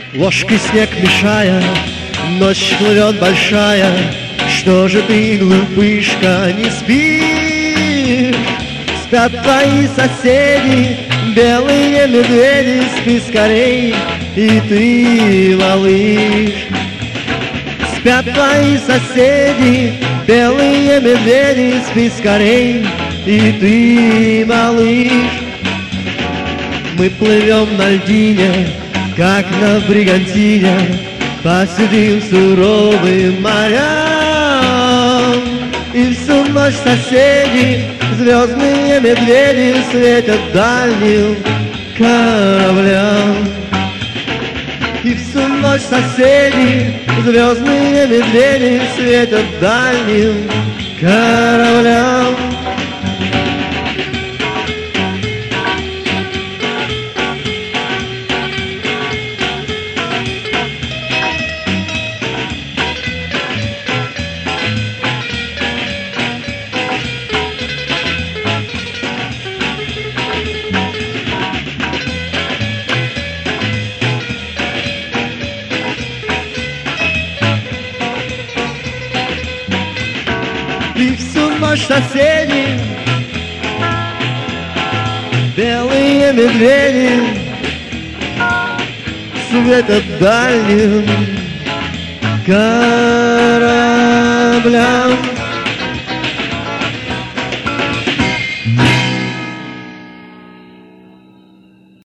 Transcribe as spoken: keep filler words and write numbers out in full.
Ложкой снег мешая, ночь плывет большая. Что же ты, глупышка, не спишь? Спят твои соседи, белые медведи, спи скорей, и ты, малыш. Спят твои соседи, белые медведи, спи скорей, и ты, малыш. Мы плывем на льдине, как на бригантине, по седым суровым морям. И всю ночь соседи, звездные медведи, светят дальним кораблям. И всю ночь соседи, звездные медведи, светят дальним кораблям. И всю ночь соседи, белые медведи, светят дальним кораблям.